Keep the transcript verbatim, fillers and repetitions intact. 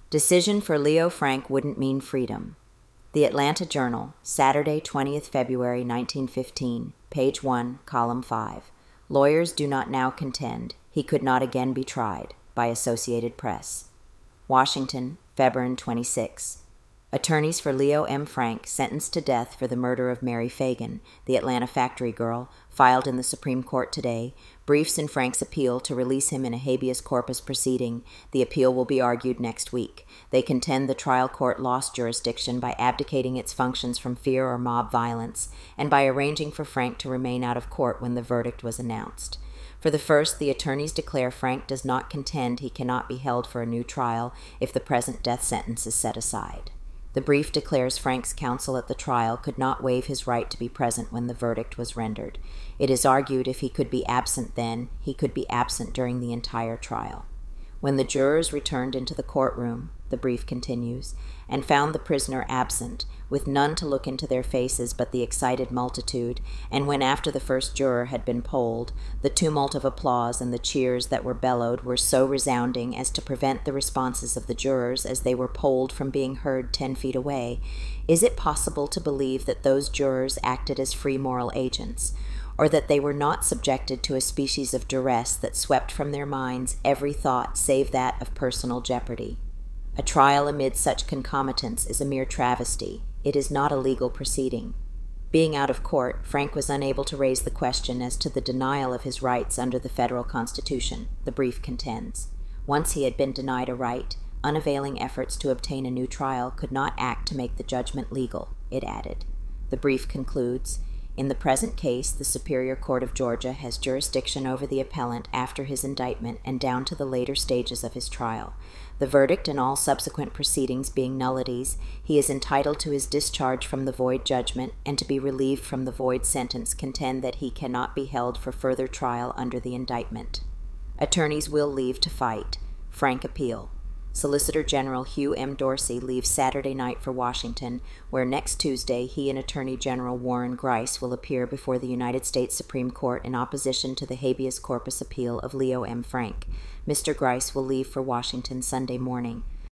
Decision for Leo Frank wouldn't mean freedom. The Atlanta Journal, Saturday, twentieth February nineteen fifteen, page one, column five. Lawyers do not now contend he could not again be tried, by Associated Press. Washington, February twenty-sixth. Attorneys for Leo M. Frank, sentenced to death for the murder of Mary Fagan, the Atlanta factory girl, filed in the Supreme Court today, briefs in Frank's appeal to release him in a habeas corpus proceeding. The appeal will be argued next week. They contend the trial court lost jurisdiction by abdicating its functions from fear or mob violence, and by arranging for Frank to remain out of court when the verdict was announced. For the first, the attorneys declare Frank does not contend he cannot be held for a new trial if the present death sentence is set aside. The brief declares Frank's counsel at the trial could not waive his right to be present when the verdict was rendered. It is argued if he could be absent then, he could be absent during the entire trial. When the jurors returned into the courtroom, the brief continues, and found the prisoner absent, with none to look into their faces but the excited multitude, and when after the first juror had been polled, the tumult of applause and the cheers that were bellowed were so resounding as to prevent the responses of the jurors as they were polled from being heard ten feet away, is it possible to believe that those jurors acted as free moral agents, or that they were not subjected to a species of duress that swept from their minds every thought save that of personal jeopardy? A trial amid such concomitants is a mere travesty. It is not a legal proceeding. Being out of court, Frank was unable to raise the question as to the denial of his rights under the federal Constitution, the brief contends. Once he had been denied a right, unavailing efforts to obtain a new trial could not act to make the judgment legal, it added. The brief concludes, in the present case, the Superior Court of Georgia has jurisdiction over the appellant after his indictment and down to the later stages of his trial. The verdict and all subsequent proceedings being nullities, he is entitled to his discharge from the void judgment and to be relieved from the void sentence contend that he cannot be held for further trial under the indictment. Attorneys will leave to fight. Frank appeal. Solicitor General Hugh M. Dorsey leaves Saturday night for Washington, where next Tuesday he and Attorney General Warren Grice will appear before the United States Supreme Court in opposition to the habeas corpus appeal of Leo M. Frank. Mister Grice will leave for Washington Sunday morning.